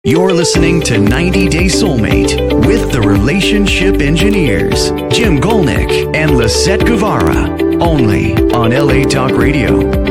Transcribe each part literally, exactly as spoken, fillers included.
You're listening to ninety day Soulmate with the Relationship Engineers, Jim Golnick and Lisette Guevara, only on L A Talk Radio.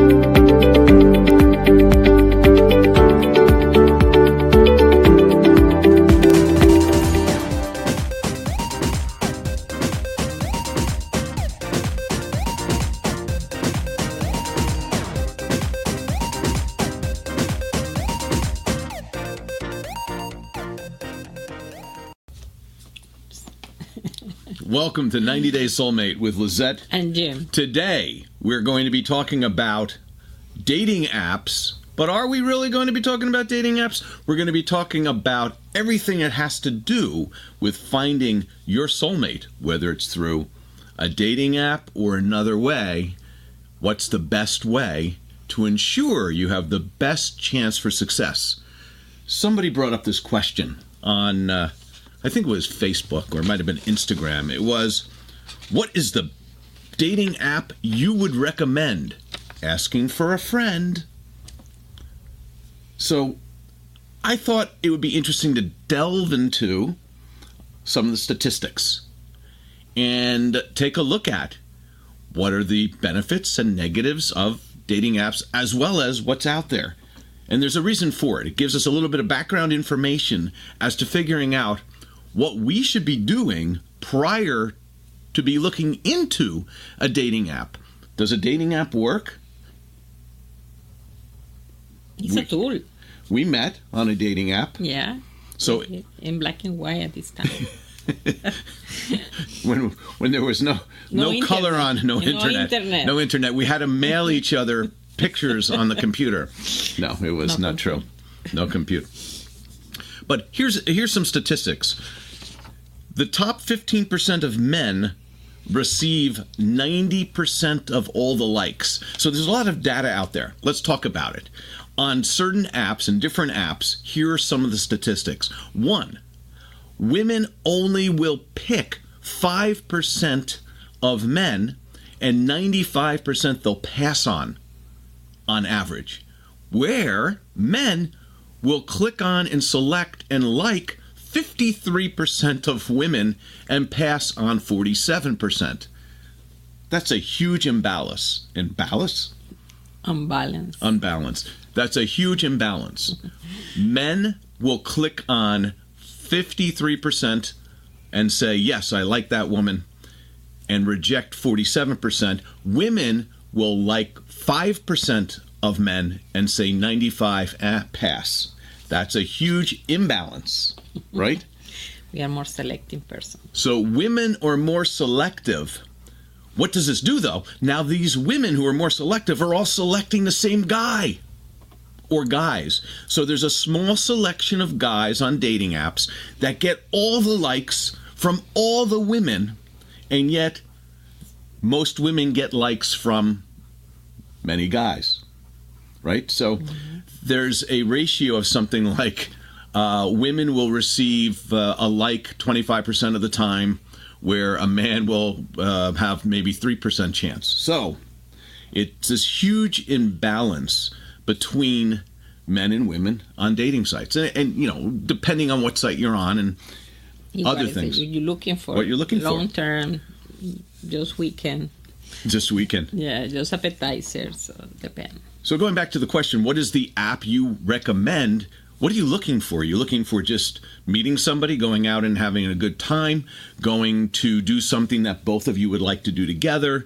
Welcome to ninety day Soulmate with Lisette and Jim. Today, we're going to be talking about dating apps. But are we really going to be talking about dating apps? We're going to be talking about everything that has to do with finding your soulmate, whether it's through a dating app or another way. What's the best way to ensure you have the best chance for success? Somebody brought up this question on... Uh, I think it was Facebook, or it might have been Instagram. It was, what is the dating app you would recommend? Asking for a friend. So I thought it would be interesting to delve into some of the statistics and take a look at what are the benefits and negatives of dating apps, as well as what's out there. And there's a reason for it. It gives us a little bit of background information as to figuring out what we should be doing prior to be looking into a dating app. Does a dating app work? It's we, a tool. We met on a dating app. Yeah. So in black and white at this time. when when there was no no, no color on, no, no internet, internet, no internet, we had to mail each other pictures on the computer. No, it was no not computer. true. No computer. But here's here's some statistics. The top fifteen percent of men receive ninety percent of all the likes. So there's a lot of data out there. Let's talk about it. On certain apps and different apps, here are some of the statistics. One, women only will pick five percent of men, and ninety-five percent they'll pass on, on average. Where men will click on and select and like fifty-three percent of women and pass on forty-seven percent. That's a huge imbalance. Imbalance? Unbalance. Unbalance. That's a huge imbalance. Men will click on fifty-three percent and say, yes, I like that woman, and reject forty-seven percent. Women will like five percent of men and say ninety-five, eh, pass. That's a huge imbalance, right? We are more selective person. So women are more selective. What does this do, though? Now these women who are more selective are all selecting the same guy or guys. So there's a small selection of guys on dating apps that get all the likes from all the women, and yet most women get likes from many guys, right? So mm-hmm. there's a ratio of something like uh, women will receive uh, a like twenty-five percent of the time, where a man will uh, have maybe three percent chance. So it's this huge imbalance between men and women on dating sites. And, and you know, depending on what site you're on and you other things. You're looking for what you're looking long for. term, just weekend. Just weekend. Yeah, just appetizer, so depend. So going back to the question, what is the app you recommend? What are you looking for? Are you looking for just meeting somebody, going out and having a good time, going to do something that both of you would like to do together,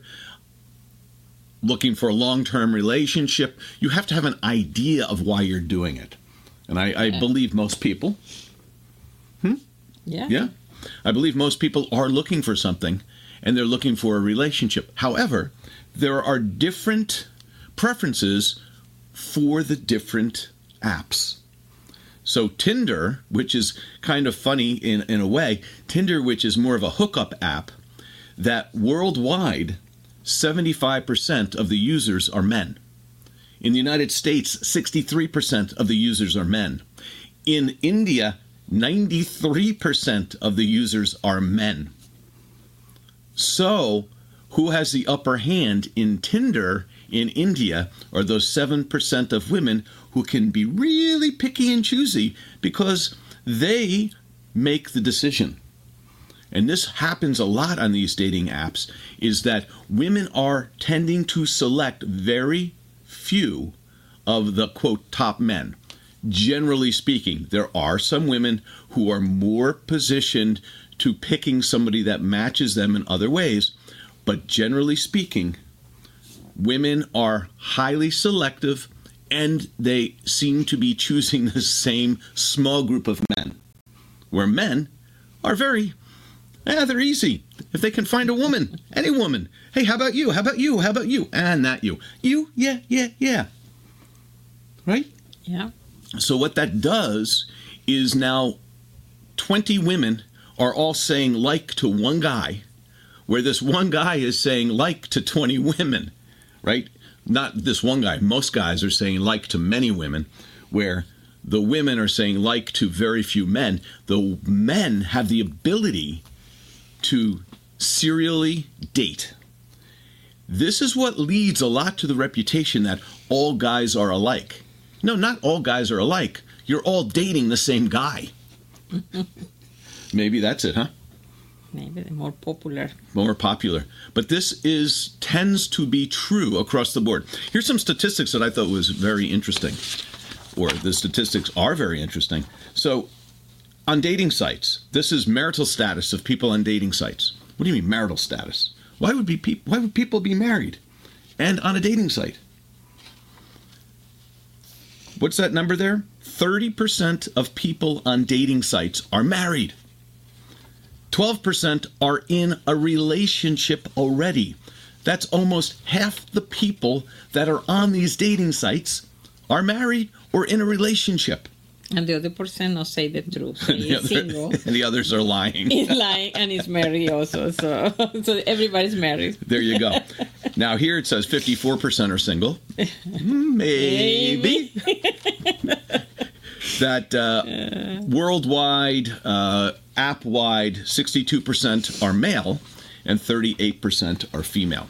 looking for a long-term relationship? You have to have an idea of why you're doing it. And I, I believe most people, hmm? Yeah. Yeah. I believe most people are looking for something, and they're looking for a relationship. However, there are different preferences for the different apps. So Tinder, which is kind of funny in, in a way, Tinder, which is more of a hookup app, that worldwide, seventy-five percent of the users are men. In the United States, sixty-three percent of the users are men. In India, ninety-three percent of the users are men. So, who has the upper hand in Tinder in India are those seven percent of women who can be really picky and choosy because they make the decision. And this happens a lot on these dating apps, is that women are tending to select very few of the, quote, top men. Generally speaking, there are some women who are more positioned to picking somebody that matches them in other ways, but generally speaking, women are highly selective and they seem to be choosing the same small group of men, where men are very, eh, they're easy. If they can find a woman, any woman, hey, how about you? How about you? How about you? And not you. You, yeah, yeah, yeah. Right? Yeah. So what that does is now twenty women are all saying like to one guy, where this one guy is saying like to twenty women, right? Not this one guy. Most guys are saying like to many women, where the women are saying like to very few men. The men have the ability to serially date. This is what leads a lot to the reputation that all guys are alike. No, not all guys are alike. You're all dating the same guy. Maybe that's it, huh? Maybe they're more popular. More popular. But this is tends to be true across the board. Here's some statistics that I thought was very interesting. Or the statistics are very interesting. So, on dating sites, this is marital status of people on dating sites. What do you mean marital status? Why would be pe- why would people be married and on a dating site? What's that number there? thirty percent of people on dating sites are married. twelve percent are in a relationship already. That's almost half the people that are on these dating sites are married or in a relationship. And the other person not say the truth. And He the, is other, single. and the others are lying. He's lying and he's married also. So, so everybody's married. There you go. Now here it says fifty-four percent are single. Maybe. That uh, worldwide, uh, app-wide, sixty-two percent are male and thirty-eight percent are female.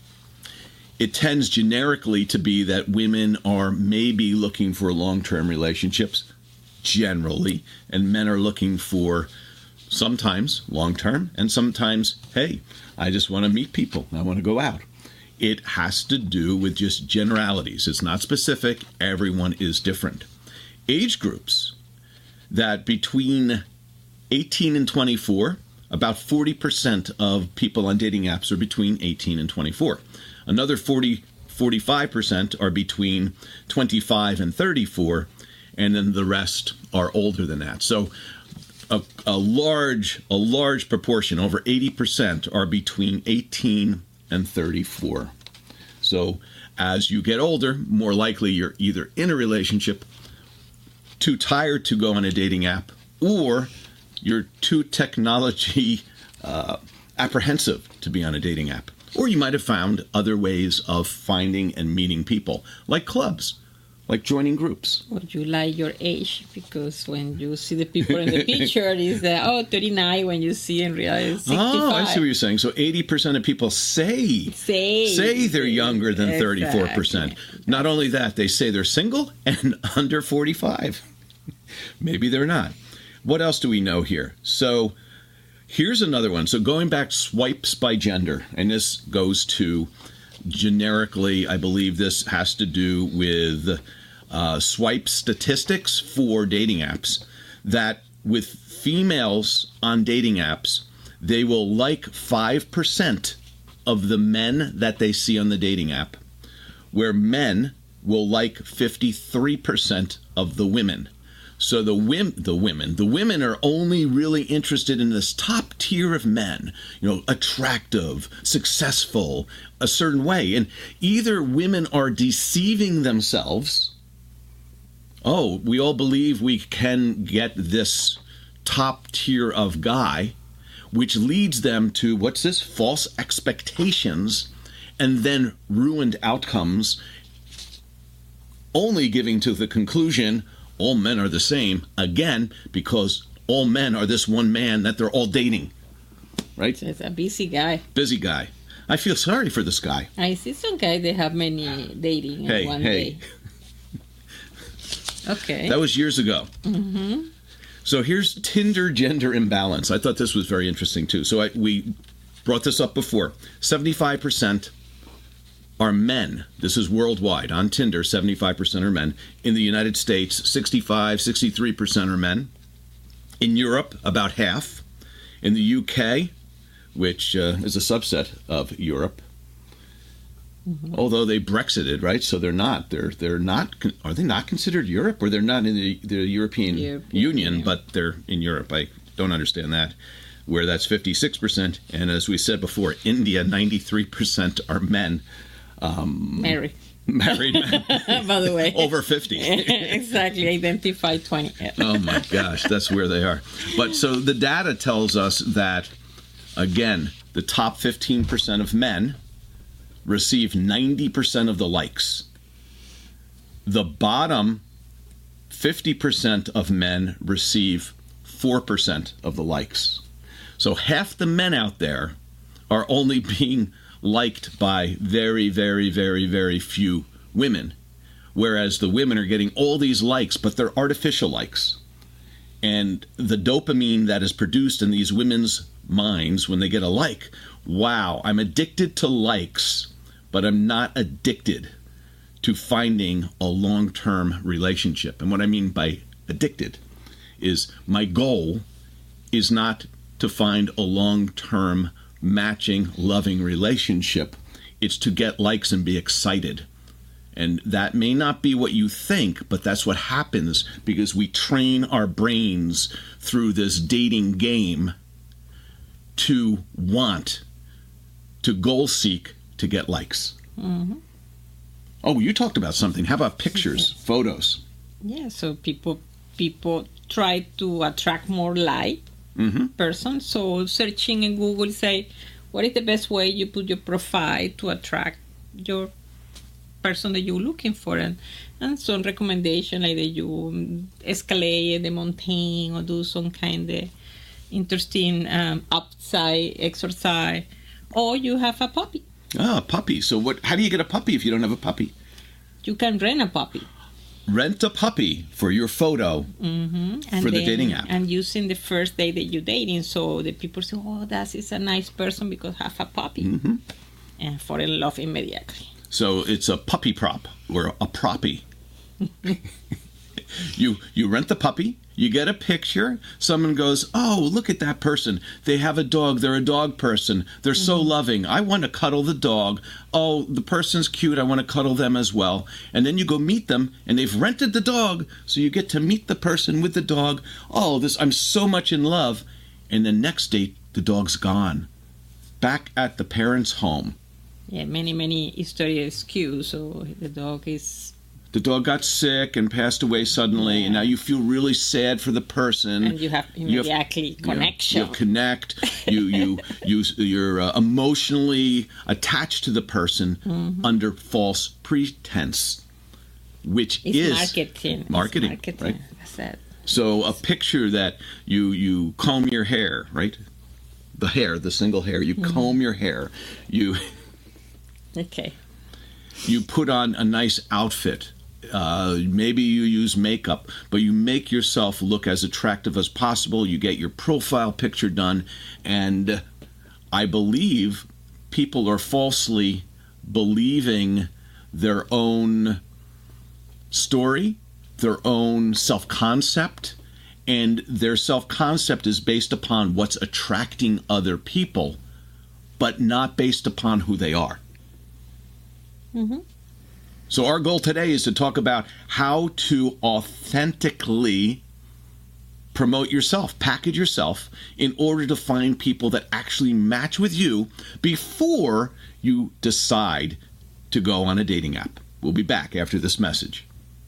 It tends generically to be that women are maybe looking for long-term relationships, generally, and men are looking for sometimes long-term and sometimes, hey, I just want to meet people. I want to go out. It has to do with just generalities. It's not specific. Everyone is different. Age groups that between eighteen and twenty-four, about forty percent of people on dating apps are between eighteen and twenty-four. Another forty, forty-five percent are between twenty-five and thirty-four, and then the rest are older than that. So a, a large, a large proportion, over eighty percent, are between eighteen and thirty-four. So as you get older, more likely you're either in a relationship, too tired to go on a dating app, or you're too technology uh, apprehensive to be on a dating app. Or you might have found other ways of finding and meeting people, like clubs, like joining groups. Or you like your age, because when you see the people in the picture, it's the, oh, thirty-nine, when you see in reality sixty-five. Oh, I see what you're saying. So eighty percent of people say, Say, say they're younger than exactly. thirty-four percent. Not only that, they say they're single and under forty-five. Maybe they're not. What else do we know here? So here's another one. So going back, swipes by gender, and this goes to generically, I believe this has to do with uh, swipe statistics for dating apps, that with females on dating apps, they will like five percent of the men that they see on the dating app, where men will like fifty-three percent of the women. So the women, the women, the women are only really interested in this top tier of men, you know, attractive, successful, a certain way. And either women are deceiving themselves. Oh, we all believe we can get this top tier of guy, which leads them to, what's this? False expectations, and then ruined outcomes, only giving to the conclusion, all men are the same, again, because all men are this one man that they're all dating, right? So it's a busy guy. Busy guy. I feel sorry for this guy. I see some guys, they have many dating Hey, in one hey. day. Okay. That was years ago. Mm-hmm. So here's Tinder gender imbalance. I thought this was very interesting, too. So I, we brought this up before. seventy-five percent are men. This is worldwide. On Tinder, seventy-five percent are men. In the United States, sixty-five, sixty-three percent are men. In Europe, about half. In the U K, which uh, is a subset of Europe, mm-hmm. although they Brexited, right? So they're not. They're they're not. Are they not considered Europe, or they're not in the, the European, European Union, Union, but they're in Europe? I don't understand that. Where that's fifty-six percent, and as we said before, India, ninety-three percent are men. Um, Married. Married men. By the way. Over fifty. Exactly. Identify twenty. Oh my gosh, that's where they are. But so the data tells us that, again, the top fifteen percent of men receive ninety percent of the likes. The bottom fifty percent of men receive four percent of the likes. So half the men out there are only being liked by very, very, very, very few women, whereas the women are getting all these likes, but they're artificial likes. And the dopamine that is produced in these women's minds when they get a like, wow, I'm addicted to likes, but I'm not addicted to finding a long-term relationship. And what I mean by addicted is my goal is not to find a long-term matching, loving relationship. It's to get likes and be excited. And that may not be what you think, but that's what happens because we train our brains through this dating game to want, to goal seek, to get likes. Mm-hmm. Oh, you talked about something. How about pictures, yes. photos? Yeah, so people people try to attract more like mm-hmm. person. So searching in Google, say, what is the best way you put your profile to attract your person that you're looking for? And, and some recommendation like that you escalate the mountain or do some kind of interesting um, outside exercise, or you have a puppy. Ah, a puppy. So what? How do you get a puppy if you don't have a puppy? You can rent a puppy. Rent a puppy for your photo mm-hmm. and for then, the dating app. And using the first day that you're dating, so the people say, oh, that is a nice person because have a puppy. Mm-hmm. And fall in love immediately. So it's a puppy prop or a proppy. you you rent the puppy, you get a picture, someone goes, oh, look at that person. They have a dog, they're a dog person. They're mm-hmm. so loving. I want to cuddle the dog. Oh, the person's cute, I want to cuddle them as well. And then you go meet them, and they've rented the dog, so you get to meet the person with the dog. Oh, this I'm so much in love. And then next date, the dog's gone. Back at the parents' home. Yeah, many, many stories queue, so the dog is... The dog got sick and passed away suddenly, yeah. and now you feel really sad for the person. And you have immediately you have, connection. You, know, you connect. you you you you're uh, emotionally attached to the person mm-hmm. under false pretense, which it's is marketing. Marketing, it's marketing. Right? That's it. So a picture that you you comb your hair, right? The hair, the single hair. You mm-hmm. comb your hair. You. Okay. You put on a nice outfit. Uh, maybe you use makeup, but you make yourself look as attractive as possible. You get your profile picture done, and I believe people are falsely believing their own story, their own self-concept, and their self-concept is based upon what's attracting other people, but not based upon who they are. Mm-hmm. So our goal today is to talk about how to authentically promote yourself, package yourself in order to find people that actually match with you before you decide to go on a dating app. We'll be back after this message.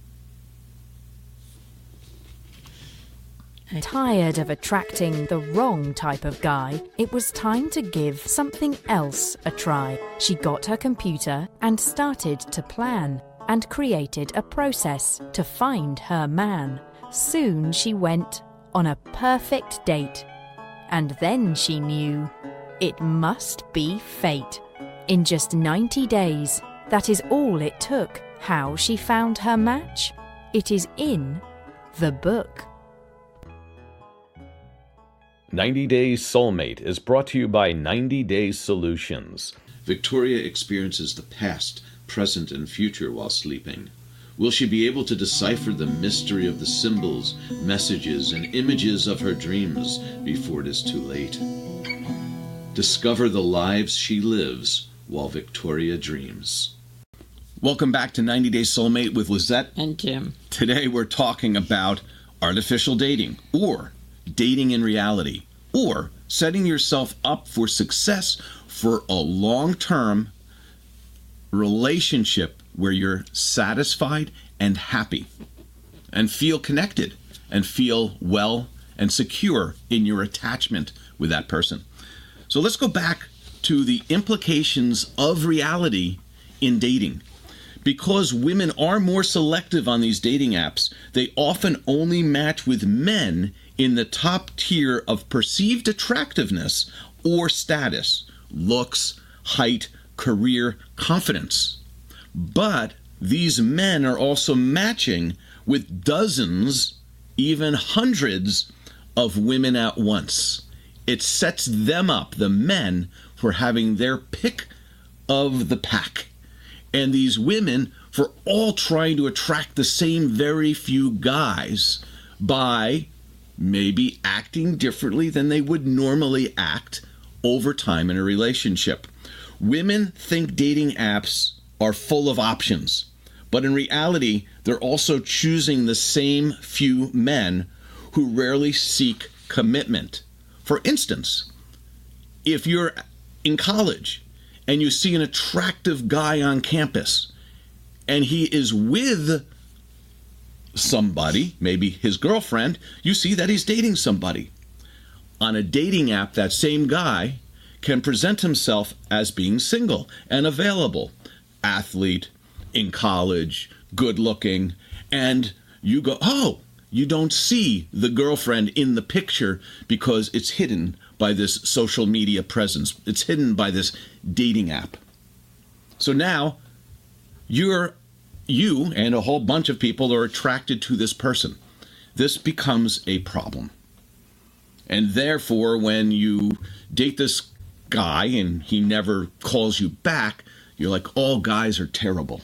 Tired of attracting the wrong type of guy, it was time to give something else a try. She got her computer and started to plan and created a process to find her man. Soon she went on a perfect date. And then she knew it must be fate. In just ninety days, that is all it took. How she found her match? It is in the book. ninety Days Soulmate is brought to you by ninety Days Solutions. Victoria experiences the past, present, and future while sleeping. Will she be able to decipher the mystery of the symbols, messages, and images of her dreams before it is too late? Discover the lives she lives while Victoria dreams. Welcome back to ninety Days Soulmate with Lizette and Jim. Today we're talking about artificial dating, or dating in reality, or setting yourself up for success for a long-term relationship where you're satisfied and happy and feel connected and feel well and secure in your attachment with that person. So let's go back to the implications of reality in dating. Because women are more selective on these dating apps, they often only match with men in the top tier of perceived attractiveness or status, looks, height, career, confidence. But these men are also matching with dozens, even hundreds of women at once. It sets them up, the men, for having their pick of the pack. And these women for all trying to attract the same very few guys by maybe acting differently than they would normally act over time in a relationship. Women think dating apps are full of options, but in reality, they're also choosing the same few men who rarely seek commitment. For instance, if you're in college and you see an attractive guy on campus and he is with somebody, maybe his girlfriend, you see that he's dating somebody. On a dating app, that same guy can present himself as being single and available, athlete, in college, good looking, and you go, oh, you don't see the girlfriend in the picture because it's hidden by this social media presence. It's hidden by this dating app. So now you're you and a whole bunch of people are attracted to this person. This becomes a problem. And therefore, when you date this guy and he never calls you back, you're like, all guys are terrible.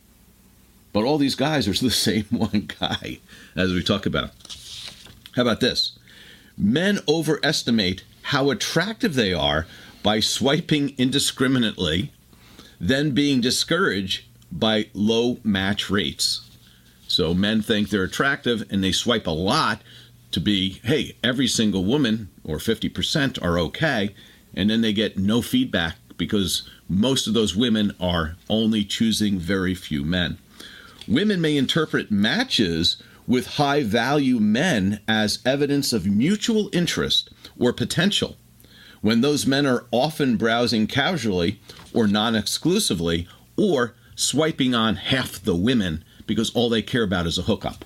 But all these guys are the same one guy, as we talk about. How about this? Men overestimate how attractive they are by swiping indiscriminately, then being discouraged by low match rates. So men think they're attractive and they swipe a lot to be, hey, every single woman, or fifty percent, are okay, and then they get no feedback because most of those women are only choosing very few men. Women may interpret matches with high-value men as evidence of mutual interest or potential, when those men are often browsing casually or non-exclusively, or swiping on half the women because all they care about is a hookup.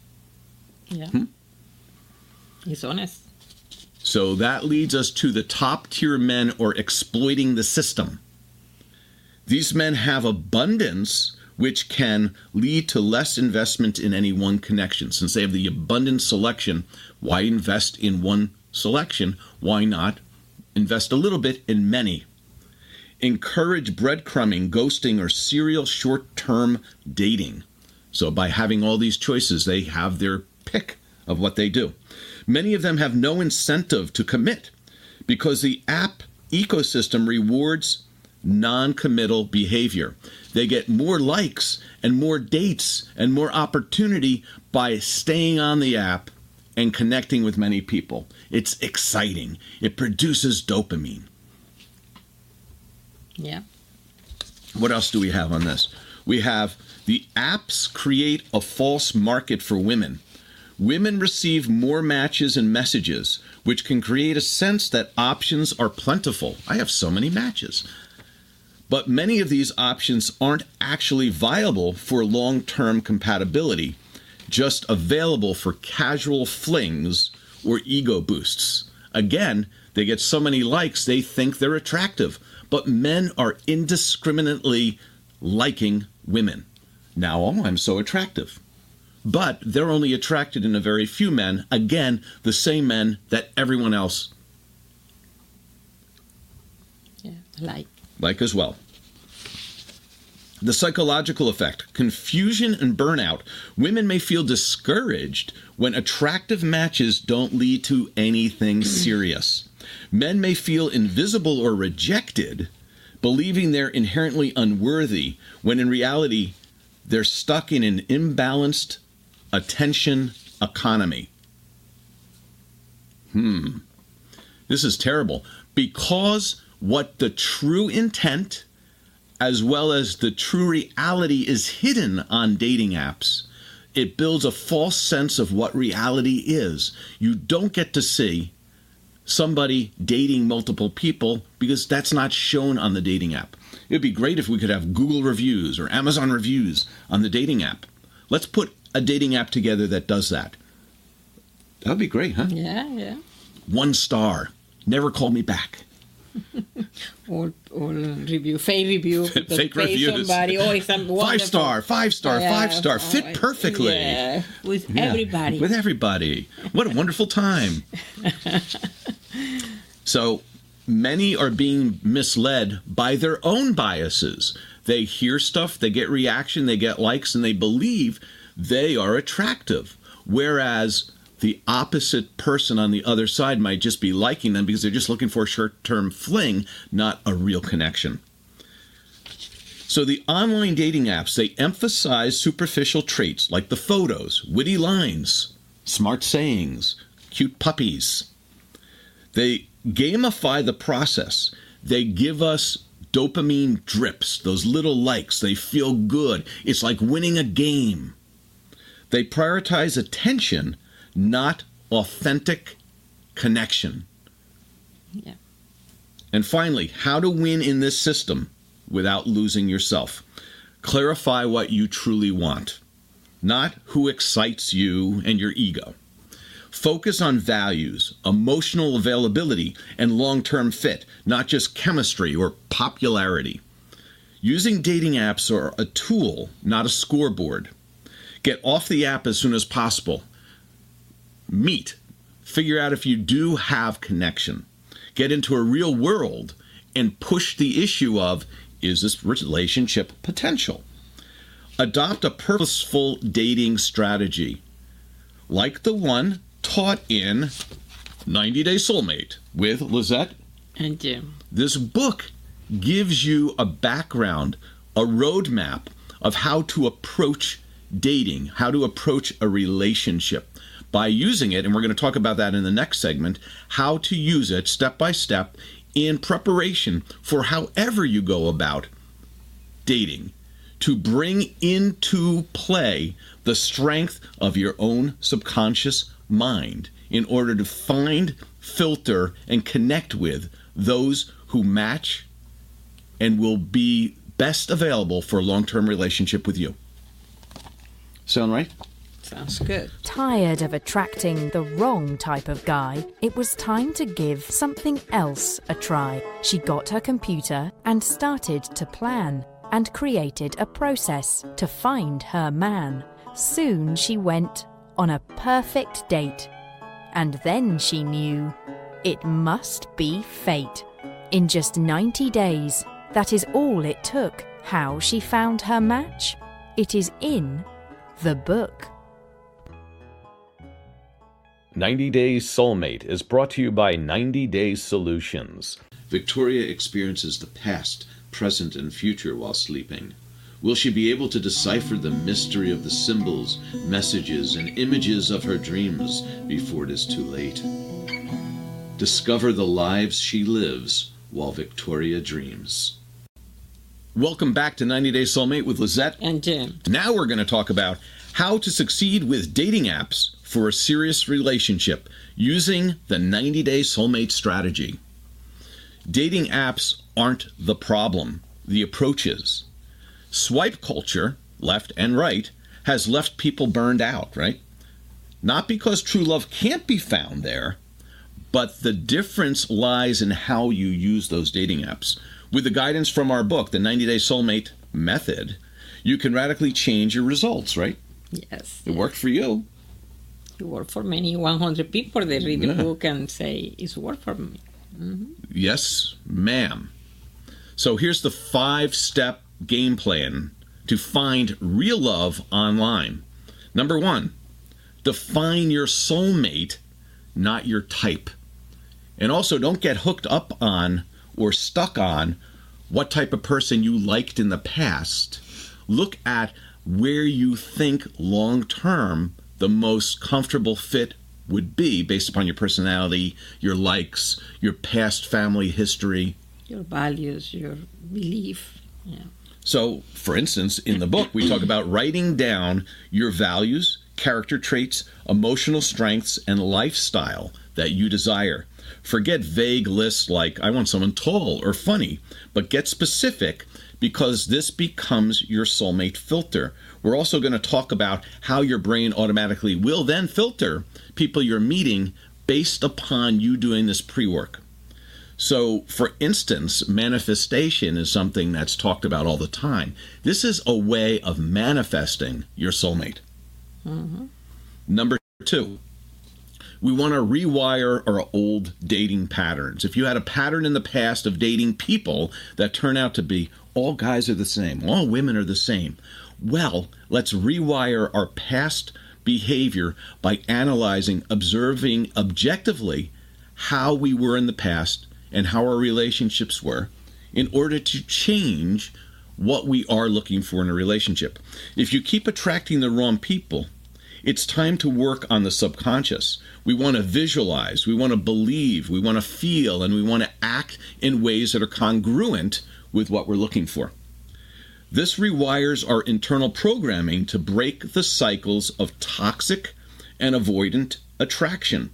Yeah. Hmm? He's honest. So that leads us to the top-tier men or exploiting the system. These men have abundance, which can lead to less investment in any one connection. Since they have the abundant selection, why invest in one selection? Why not invest a little bit in many? Encourage breadcrumbing, ghosting, or serial short-term dating. So by having all these choices, they have their pick of what they do. Many of them have no incentive to commit because the app ecosystem rewards non-committal behavior. They get more likes and more dates and more opportunity by staying on the app and connecting with many people. It's exciting. It produces dopamine. Yeah. What else do we have on this? We have the apps create a false market for women. Women receive more matches and messages, which can create a sense that options are plentiful. I have so many matches. But many of these options aren't actually viable for long-term compatibility, just available for casual flings or ego boosts. Again, they get so many likes they think they're attractive, but men are indiscriminately liking women. Now, oh, I'm so attractive. But they're only attracted in a very few men. Again, the same men that everyone else yeah, like. like as well. The psychological effect, confusion and burnout. Women may feel discouraged when attractive matches don't lead to anything serious. Men may feel invisible or rejected, believing they're inherently unworthy, when in reality, they're stuck in an imbalanced attention economy. Hmm. This is terrible. Because what the true intent as well as the true reality is hidden on dating apps, it builds a false sense of what reality is. You don't get to see somebody dating multiple people because that's not shown on the dating app. It would be great if we could have Google reviews or Amazon reviews on the dating app. Let's put a dating app together that does that. That would be great, huh? Yeah, yeah. One star. Never call me back. or or review, fake review. Fake reviews. Somebody, oh, it's wonderful. Five star, five star, yeah, five star. Fit oh, perfectly. Yeah, with Yeah, everybody. With everybody. What a wonderful time. So many are being misled by their own biases. They hear stuff, they get reaction, they get likes, and they believe they are attractive. Whereas the opposite person on the other side might just be liking them because they're just looking for a short-term fling, not a real connection. So the online dating apps, they emphasize superficial traits like the photos, witty lines, smart sayings, cute puppies. They gamify the process. They give us dopamine drips, those little likes. They feel good. It's like winning a game. They prioritize attention, not authentic connection. Yeah. And finally, how to win in this system without losing yourself. Clarify what you truly want, not who excites you and your ego. Focus on values, emotional availability, and long-term fit, not just chemistry or popularity. Using dating apps are a tool, not a scoreboard. Get off the app as soon as possible. Meet. Figure out if you do have connection. Get into a real world and push the issue of, is this relationship potential? Adopt a purposeful dating strategy, like the one taught in ninety day Soulmate with Lizette and Jim. This book gives you a background, a roadmap of how to approach dating, how to approach a relationship. By using it, and we're going to talk about that in the next segment, how to use it step by step in preparation for however you go about dating, to bring into play the strength of your own subconscious mind in order to find, filter, and connect with those who match and will be best available for a long-term relationship with you. Sound right? Sounds good. Tired of attracting the wrong type of guy, it was time to give something else a try. She got her computer and started to plan and created a process to find her man. Soon she went on a perfect date. And then she knew it must be fate. In just ninety days, that is all it took. How she found her match? It is in the book. ninety Days Soulmate is brought to you by ninety Days Solutions. Victoria experiences the past, present, and future while sleeping. Will she be able to decipher the mystery of the symbols, messages, and images of her dreams before it is too late? Discover the lives she lives while Victoria dreams. Welcome back to ninety Day Soulmate with Lizette and Jim. Now we're going to talk about how to succeed with dating apps for a serious relationship using the ninety Day Soulmate strategy. Dating apps aren't the problem. The approach is. Swipe culture, left and right, has left people burned out, right? Not because true love can't be found there, but the difference lies in how you use those dating apps. With the guidance from our book, the ninety day Soulmate Method, you can radically change your results, right? Yes. It worked for you. It worked for many one hundred people. They read Yeah. the book and say, it's worked for me. Mm-hmm. Yes, ma'am. So here's the five-step game plan to find real love online. Number one, define your soulmate, not your type. And also, don't get hooked up on or stuck on what type of person you liked in the past. Look at where you think long-term the most comfortable fit would be based upon your personality, your likes, your past family history. Your values, your belief. Yeah. So, for instance, in the book, we talk about writing down your values, character traits, emotional strengths, and lifestyle that you desire. Forget vague lists like, I want someone tall or funny, but get specific, because this becomes your soulmate filter. We're also going to talk about how your brain automatically will then filter people you're meeting based upon you doing this pre-work. So, for instance, manifestation is something that's talked about all the time. This is a way of manifesting your soulmate. Mm-hmm. Number two, we want to rewire our old dating patterns. If you had a pattern in the past of dating people that turn out to be all guys are the same, all women are the same, well, let's rewire our past behavior by analyzing, observing objectively how we were in the past and how our relationships were in order to change what we are looking for in a relationship. If you keep attracting the wrong people, it's time to work on the subconscious. We want to visualize, we want to believe, we want to feel, and we want to act in ways that are congruent with what we're looking for. This rewires our internal programming to break the cycles of toxic and avoidant attraction.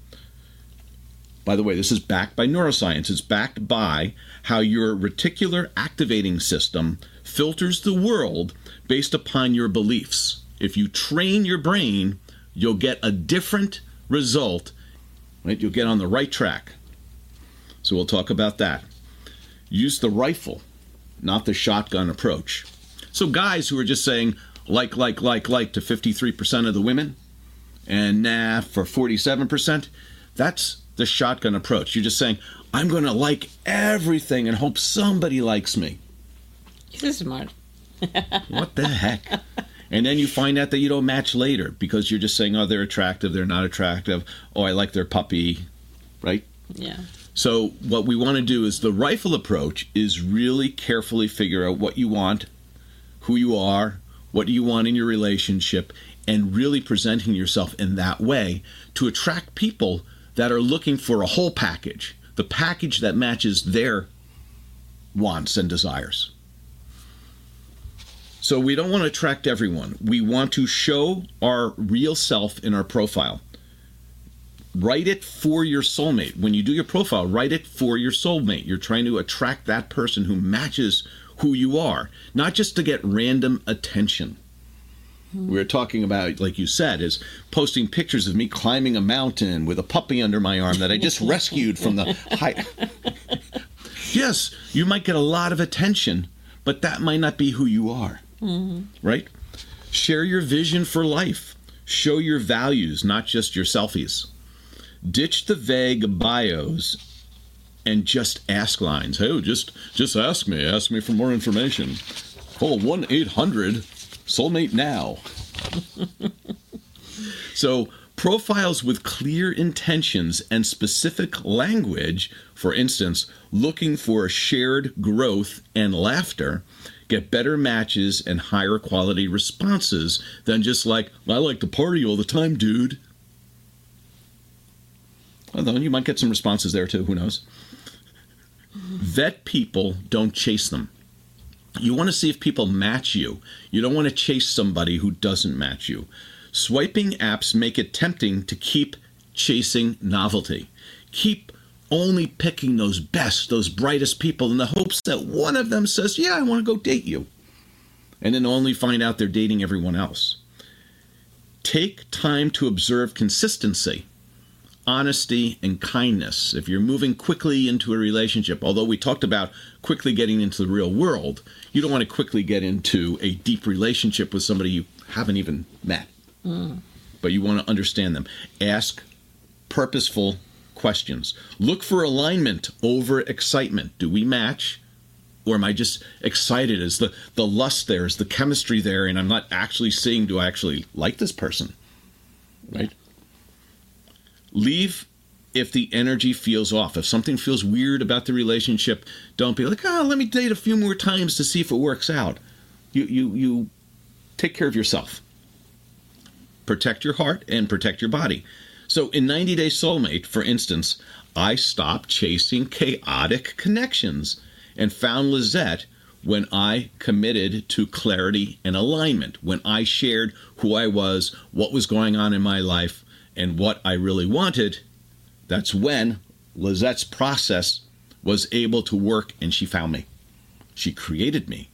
By the way, this is backed by neuroscience. It's backed by how your reticular activating system filters the world based upon your beliefs. If you train your brain, you'll get a different result, right? You'll get on the right track. So we'll talk about that. Use the rifle, not the shotgun approach. So guys who are just saying like, like, like, like to fifty-three percent of the women and nah for forty-seven percent, that's the shotgun approach. You're just saying, I'm going to like everything and hope somebody likes me. You're smart. What the heck? And then you find out that you don't match later because you're just saying, oh, they're attractive, they're not attractive. Oh, I like their puppy, right? Yeah. So what we want to do is the rifle approach is really carefully figure out what you want, who you are, what do you want in your relationship, and really presenting yourself in that way to attract people that are looking for a whole package, the package that matches their wants and desires. So we don't want to attract everyone. We want to show our real self in our profile. Write it for your soulmate. When you do your profile, write it for your soulmate. You're trying to attract that person who matches who you are, not just to get random attention. Mm-hmm. We were talking about, like you said, is posting pictures of me climbing a mountain with a puppy under my arm that I just rescued from the height. Yes, you might get a lot of attention, but that might not be who you are. Mm-hmm. Right? Share your vision for life. Show your values, not just your selfies. Ditch the vague bios and just ask lines. Hey, just just ask me. Ask me for more information. Call one eight hundred soulmate now. So, profiles with clear intentions and specific language, for instance, looking for shared growth and laughter, get better matches and higher quality responses than just like, I like to party all the time, dude. Although you might get some responses there too, who knows? Vet people, don't chase them. You want to see if people match you. You don't want to chase somebody who doesn't match you. Swiping apps make it tempting to keep chasing novelty. Keep only picking those best, those brightest people in the hopes that one of them says, yeah, I want to go date you. And then only find out they're dating everyone else. Take time to observe consistency. honesty, and kindness. If you're moving quickly into a relationship, although we talked about quickly getting into the real world, you don't want to quickly get into a deep relationship with somebody you haven't even met. Mm. But you want to understand them. Ask purposeful questions. Look for alignment over excitement. Do we match? Or am I just excited? Is the, the lust there? Is the chemistry there? And I'm not actually seeing, do I actually like this person? Right? Yeah. Leave if the energy feels off. If something feels weird about the relationship, don't be like, oh, let me date a few more times to see if it works out. You, you, you take care of yourself. Protect your heart and protect your body. So in ninety Day Soulmate, for instance, I stopped chasing chaotic connections and found Lizette when I committed to clarity and alignment, when I shared who I was, what was going on in my life, and what I really wanted. That's when Lizette's process was able to work, and she found me. She created me,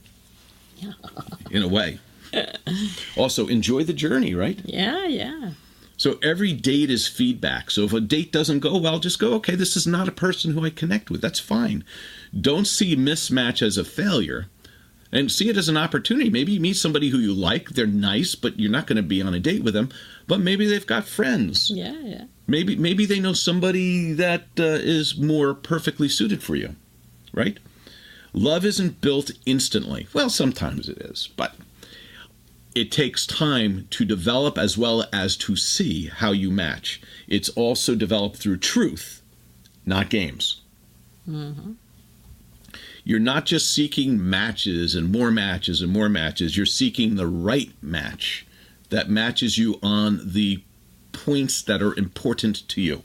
in a way. Also, enjoy the journey, right? Yeah, yeah. So every date is feedback. So if a date doesn't go well, just go, okay, this is not a person who I connect with. That's fine. Don't see mismatch as a failure and see it as an opportunity. Maybe you meet somebody who you like. They're nice, but you're not going to be on a date with them. But maybe they've got friends. Yeah, yeah. Maybe, maybe they know somebody that uh, is more perfectly suited for you, right? Love isn't built instantly. Well, sometimes it is, but it takes time to develop as well as to see how you match. It's also developed through truth, not games. Mm-hmm. You're not just seeking matches and more matches and more matches. You're seeking the right match that matches you on the points that are important to you.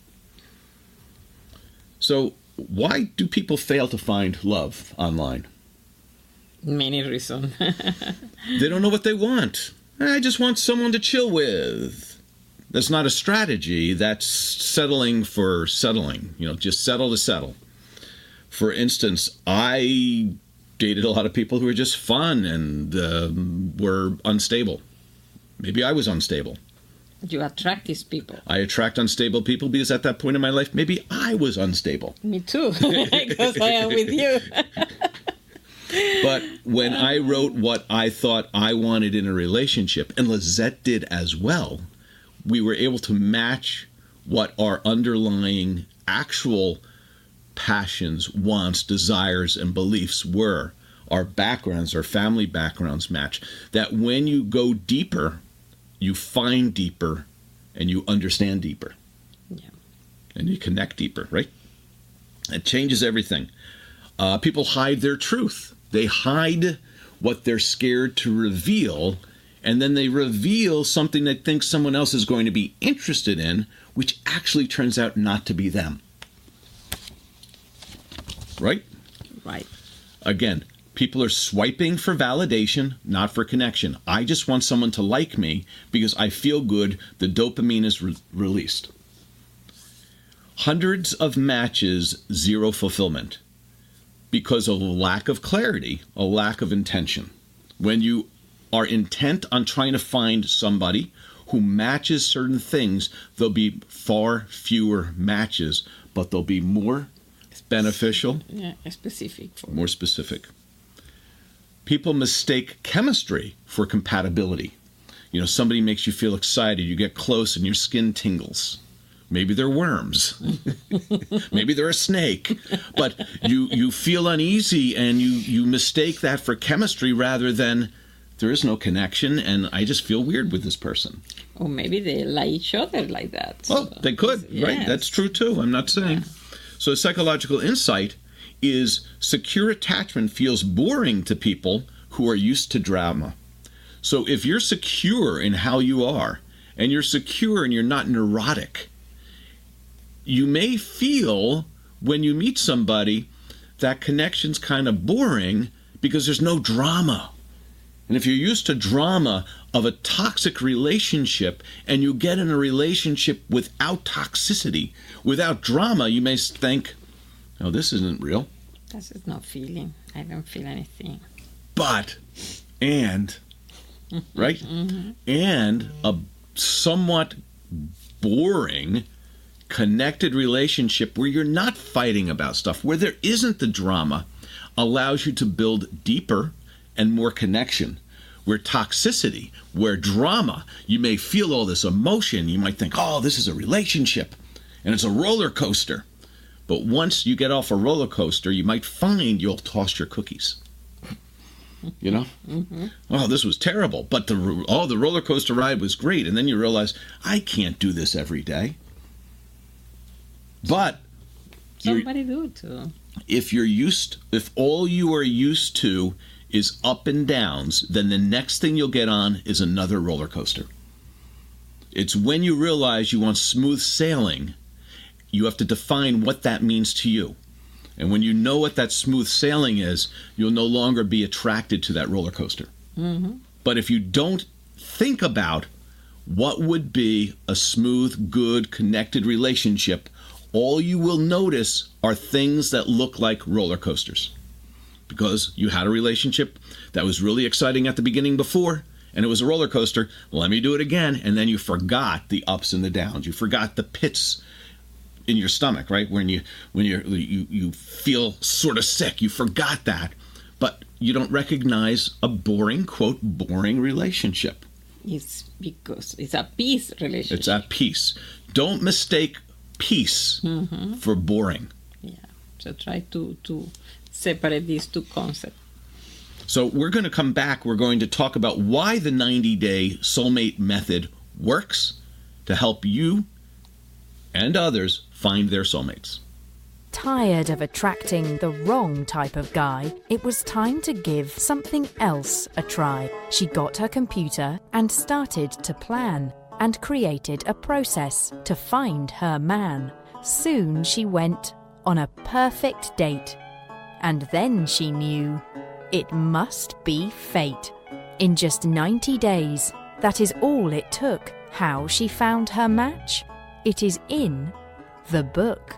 So why do people fail to find love online? Many reasons. They don't know what they want. I just want someone to chill with. That's not a strategy. That's settling for settling. You know, just settle to settle. For instance, I dated a lot of people who were just fun and uh, were unstable. Maybe I was unstable. You attract these people. I attract unstable people because at that point in my life, maybe I was unstable. Me too, because I am with you. But when I wrote what I thought I wanted in a relationship, and Lizette did as well, we were able to match what our underlying actual passions, wants, desires, and beliefs were. Our backgrounds, our family backgrounds match. That when you go deeper, you find deeper, and you understand deeper. Yeah. And you connect deeper, right? It changes everything. Uh, people hide their truth. They hide what they're scared to reveal, and then they reveal something they think someone else is going to be interested in, which actually turns out not to be them. Right? Right. Again, people are swiping for validation, not for connection. I just want someone to like me because I feel good. The dopamine is re- released. Hundreds of matches, zero fulfillment. Because of a lack of clarity, a lack of intention. When you are intent on trying to find somebody who matches certain things, there'll be far fewer matches, but they'll be more beneficial. Yeah, specific. For more specific. People mistake chemistry for compatibility. You know, somebody makes you feel excited, you get close and your skin tingles. Maybe they're worms. Maybe they're a snake. But you, you feel uneasy and you, you mistake that for chemistry rather than there is no connection and I just feel weird with this person. Or maybe they like each other like that. Well, so, they could, yes. Right? That's true too. I'm not saying. Yeah. So psychological insight is secure attachment feels boring to people who are used to drama. So if you're secure in how you are and you're secure and you're not neurotic, you may feel when you meet somebody that connection's kind of boring because there's no drama. And if you're used to drama of a toxic relationship and you get in a relationship without toxicity, without drama, you may think, oh, this isn't real. This is not feeling. I don't feel anything. But, and, right? Mm-hmm. And a somewhat boring connected relationship where you're not fighting about stuff, where there isn't the drama, allows you to build deeper and more connection. Where toxicity, where drama, you may feel all this emotion. You might think, oh, this is a relationship, and it's a roller coaster. But once you get off a roller coaster, you might find you'll toss your cookies. You know? Mm-hmm. Oh, this was terrible. But the oh, the roller coaster ride was great. And then you realize, I can't do this every day. But somebody do it too. If you're used, if all you are used to is up and downs, then the next thing you'll get on is another roller coaster. It's when you realize you want smooth sailing, you have to define what that means to you. And when you know what that smooth sailing is, you'll no longer be attracted to that roller coaster. Mm-hmm. But if you don't think about what would be a smooth, good, connected relationship, all you will notice are things that look like roller coasters. Because you had a relationship that was really exciting at the beginning before, and it was a roller coaster. Let me do it again. And then you forgot the ups and the downs. You forgot the pits in your stomach, right? When you when you're, you you feel sort of sick. You forgot that. But you don't recognize a boring, quote, boring relationship. It's because it's a peace relationship. It's at peace. Don't mistake peace mm-hmm. for boring. Yeah. So try to to separate these two concepts. So we're going to come back. We're going to talk about why the ninety-day soulmate method works to help you and others find their soulmates. Tired of attracting the wrong type of guy, it was time to give something else a try. She got her computer and started to plan and created a process to find her man. Soon she went on a perfect date. And then she knew it must be fate. In just ninety days, that is all it took. How she found her match? It is in the book.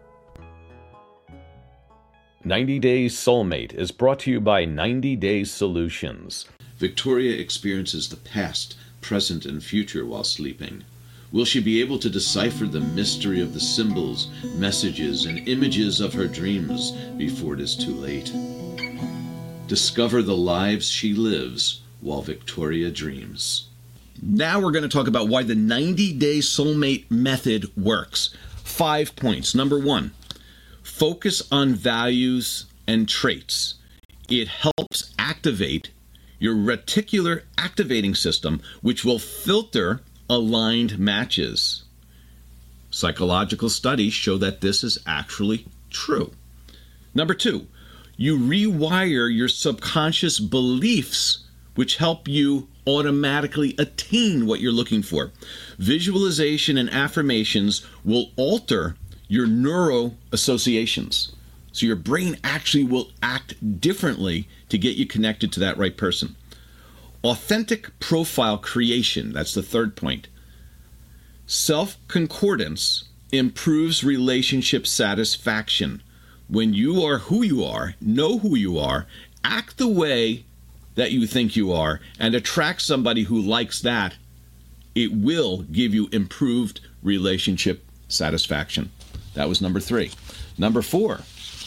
ninety Days Soulmate is brought to you by ninety Days Solutions. Victoria experiences the past, present, and future while sleeping. Will she be able to decipher the mystery of the symbols, messages, and images of her dreams before it is too late? Discover the lives she lives while Victoria dreams. Now we're going to talk about why the ninety-day soulmate method works. Five points. Number one, focus on values and traits. It helps activate your reticular activating system, which will filter aligned matches. Psychological studies show that this is actually true. Number two, you rewire your subconscious beliefs, which help you automatically attain what you're looking for. Visualization and affirmations will alter your neuro associations. So your brain actually will act differently to get you connected to that right person. Authentic profile creation, that's the third point. Self-concordance improves relationship satisfaction. When you are who you are, know who you are, act the way that you think you are, and attract somebody who likes that, it will give you improved relationship satisfaction. That was number three. Number four,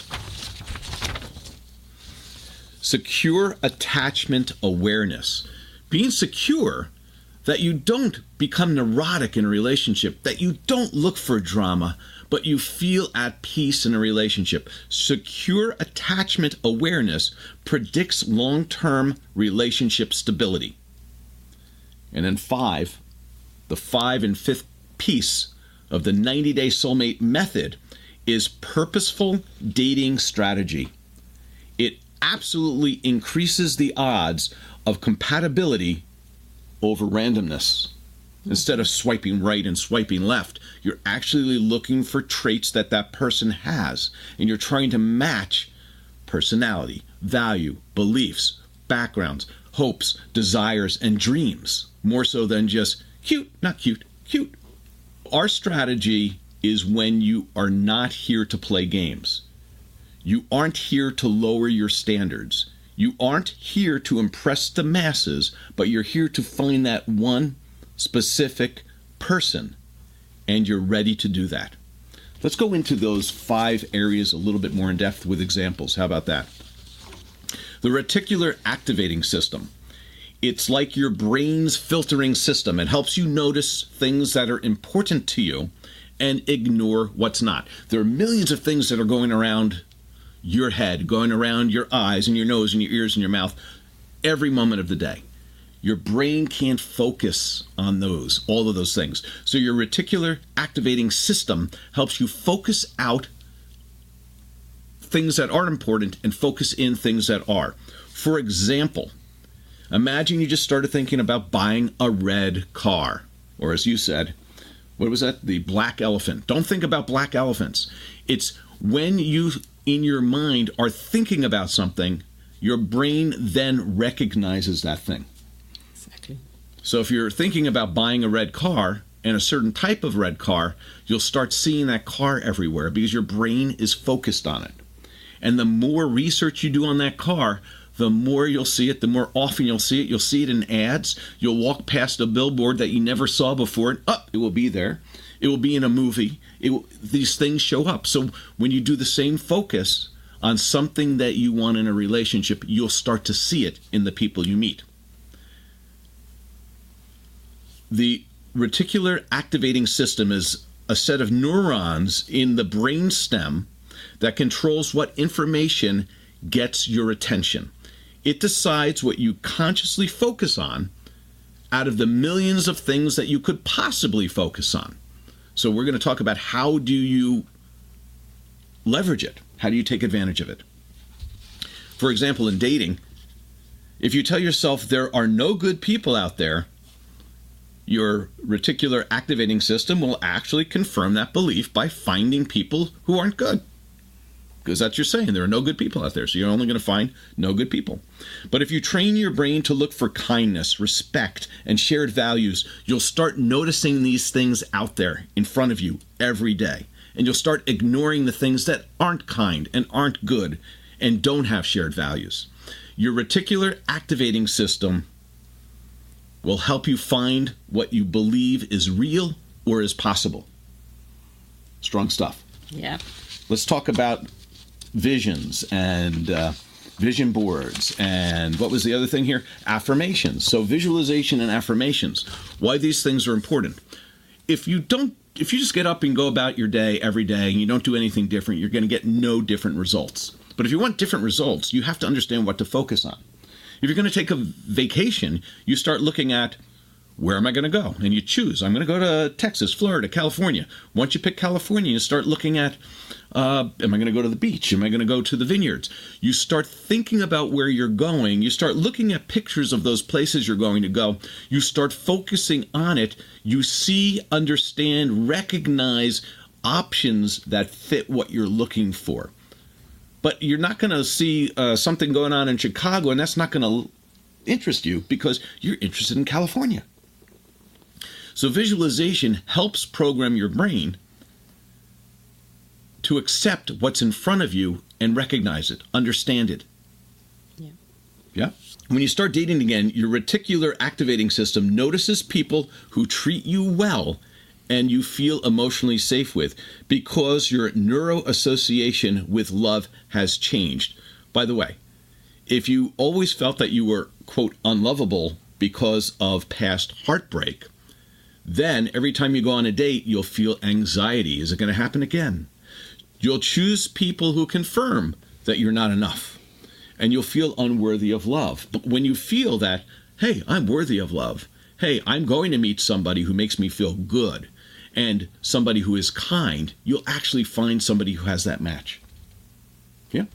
secure attachment awareness. Being secure that you don't become neurotic in a relationship, that you don't look for drama, but you feel at peace in a relationship. Secure attachment awareness predicts long-term relationship stability. And then five, the five and fifth piece of the ninety-day soulmate method is purposeful dating strategy. It absolutely increases the odds of compatibility over randomness. Instead of swiping right and swiping left, you're actually looking for traits that that person has, and you're trying to match personality, value, beliefs, backgrounds, hopes, desires, and dreams, more so than just cute, not cute, cute. Our strategy is when you are not here to play games. You aren't here to lower your standards. You aren't here to impress the masses, but you're here to find that one specific person and you're ready to do that. Let's go into those five areas a little bit more in depth with examples. How about that? The reticular activating system. It's like your brain's filtering system. It helps you notice things that are important to you and ignore what's not. There are millions of things that are going around your head, going around your eyes and your nose and your ears and your mouth every moment of the day. Your brain can't focus on those, all of those things. So your reticular activating system helps you focus out things that aren't important and focus in things that are. For example, imagine you just started thinking about buying a red car, or as you said, what was that? The black elephant. Don't think about black elephants. It's when you, in your mind, are thinking about something, your brain then recognizes that thing. Exactly. So if you're thinking about buying a red car and a certain type of red car, you'll start seeing that car everywhere because your brain is focused on it. And the more research you do on that car, the more you'll see it, the more often you'll see it. You'll see it in ads. You'll walk past a billboard that you never saw before, and up, it will be there. It will be in a movie. It will, these things show up. So when you do the same focus on something that you want in a relationship, you'll start to see it in the people you meet. The reticular activating system is a set of neurons in the brain stem that controls what information gets your attention. It decides what you consciously focus on out of the millions of things that you could possibly focus on. So we're going to talk about how do you leverage it? How do you take advantage of it? For example, in dating, if you tell yourself there are no good people out there, your reticular activating system will actually confirm that belief by finding people who aren't good. Because that's what you're saying. There are no good people out there, so you're only going to find no good people. But if you train your brain to look for kindness, respect, and shared values, you'll start noticing these things out there in front of you every day. And you'll start ignoring the things that aren't kind and aren't good and don't have shared values. Your reticular activating system will help you find what you believe is real or is possible. Strong stuff. Yeah. Let's talk about visions and uh, vision boards and what was the other thing here? Affirmations. So visualization and affirmations. Why these things are important. If you don't, if you just get up and go about your day every day and you don't do anything different, you're going to get no different results. But if you want different results, you have to understand what to focus on. If you're going to take a vacation, you start looking at, where am I going to go? And you choose. I'm going to go to Texas, Florida, California. Once you pick California, you start looking at, uh, am I going to go to the beach? Am I going to go to the vineyards? You start thinking about where you're going. You start looking at pictures of those places you're going to go. You start focusing on it. You see, understand, recognize options that fit what you're looking for. But you're not going to see uh, something going on in Chicago, and that's not going to interest you because you're interested in California. So visualization helps program your brain to accept what's in front of you and recognize it, understand it. Yeah. Yeah. When you start dating again, your reticular activating system notices people who treat you well and you feel emotionally safe with because your neuroassociation with love has changed. By the way, if you always felt that you were, quote, unlovable because of past heartbreak, then every time you go on a date, you'll feel anxiety. Is it going to happen again? You'll choose people who confirm that you're not enough, and you'll feel unworthy of love. But when you feel that, hey, I'm worthy of love, hey, I'm going to meet somebody who makes me feel good, and somebody who is kind, you'll actually find somebody who has that match. Yeah?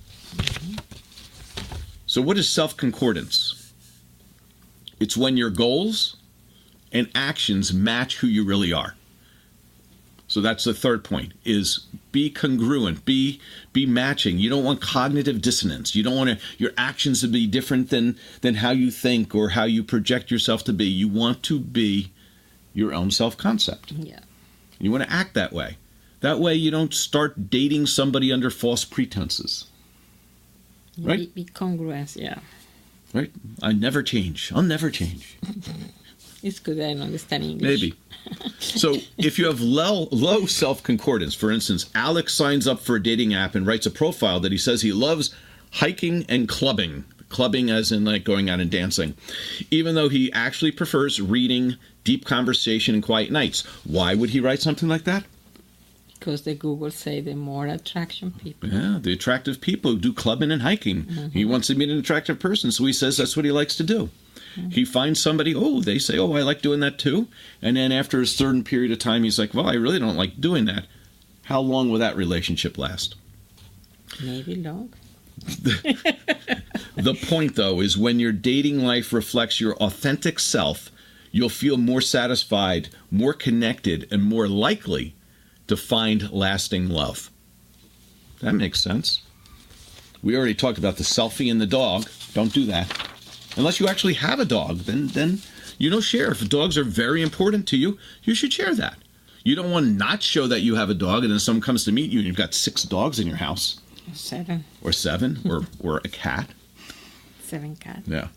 So what is self-concordance? It's when your goals and actions match who you really are. So that's the third point, is be congruent, be be matching. You don't want cognitive dissonance. You don't want to, your actions to be different than, than how you think or how you project yourself to be. You want to be your own self-concept. Yeah. You want to act that way. That way you don't start dating somebody under false pretenses. Right? Be, be congruent, yeah. Right? I never change. I'll never change. It's It's good that I don't understand English. Maybe. So if you have low, low self-concordance, for instance, Alex signs up for a dating app and writes a profile that he says he loves hiking and clubbing. Clubbing as in like going out and dancing. Even though he actually prefers reading, deep conversation, and quiet nights. Why would he write something like that? Because the Google say the more attraction people. Yeah, the attractive people do clubbing and hiking. Mm-hmm. He wants to meet an attractive person, so he says that's what he likes to do. Mm-hmm. He finds somebody, oh, they say, oh, I like doing that too. And then after a certain period of time, he's like, well, I really don't like doing that. How long will that relationship last? Maybe long. The point, though, is when your dating life reflects your authentic self, you'll feel more satisfied, more connected, and more likely to find lasting love. That makes sense. We already talked about the selfie and the dog. Don't do that. Unless you actually have a dog, then, then you know, share. If dogs are very important to you, you should share that. You don't want to not show that you have a dog, and then someone comes to meet you and you've got six dogs in your house. Seven. Or seven, or, or a cat. Seven cats. Yeah.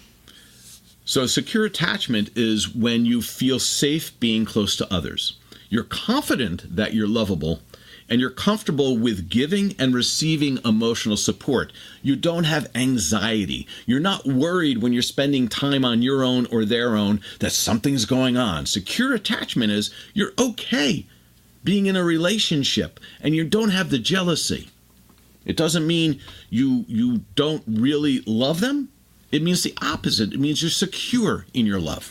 So secure attachment is when you feel safe being close to others. You're confident that you're lovable, and you're comfortable with giving and receiving emotional support. You don't have anxiety. You're not worried when you're spending time on your own or their own that something's going on. Secure attachment is you're okay being in a relationship, and you don't have the jealousy. It doesn't mean you you don't really love them. It means the opposite. It means you're secure in your love.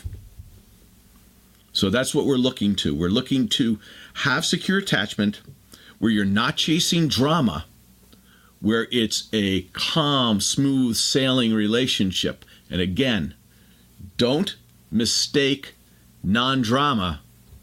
So that's what we're looking to. We're looking to have secure attachment where you're not chasing drama, where it's a calm, smooth sailing relationship. And again, don't mistake non-drama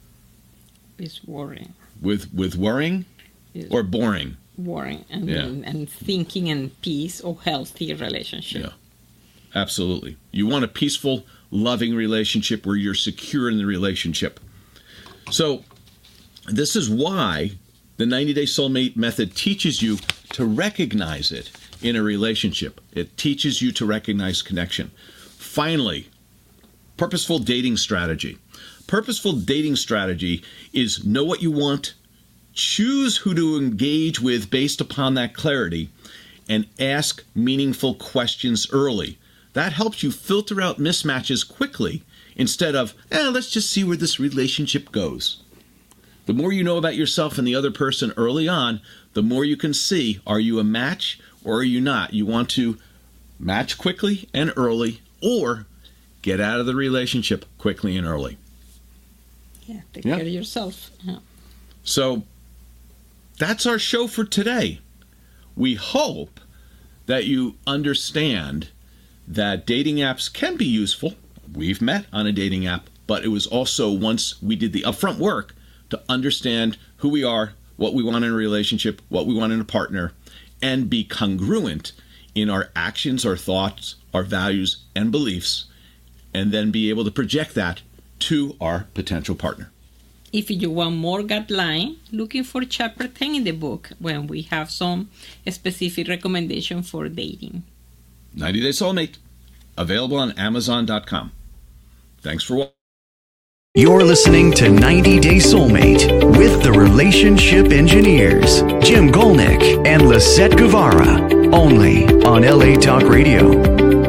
It's worrying. with, with worrying It's or boring. Worrying and, Yeah. and, and thinking and peace or healthy relationship. Yeah, absolutely. You want a peaceful, loving relationship where you're secure in the relationship. So this is why the ninety-day soulmate method teaches you to recognize it in a relationship. It teaches you to recognize connection. Finally, purposeful dating strategy. Purposeful dating strategy is know what you want, choose who to engage with based upon that clarity, and ask meaningful questions early. That helps you filter out mismatches quickly instead of, eh, let's just see where this relationship goes. The more you know about yourself and the other person early on, the more you can see, are you a match or are you not? You want to match quickly and early, or get out of the relationship quickly and early. Yeah, take Yeah. care of yourself. Yeah. So that's our show for today. We hope that you understand that dating apps can be useful. We've met on a dating app, but it was also once we did the upfront work to understand who we are, what we want in a relationship, what we want in a partner, and be congruent in our actions, our thoughts, our values, and beliefs, and then be able to project that to our potential partner. If you want more guideline, looking for chapter ten in the book when we have some specific recommendation for dating. ninety day Soulmate, available on amazon dot com. Thanks for watching. You're listening to ninety day Soulmate with the Relationship Engineers, Jim Golnick and Lisette Guevara, only on L A Talk Radio.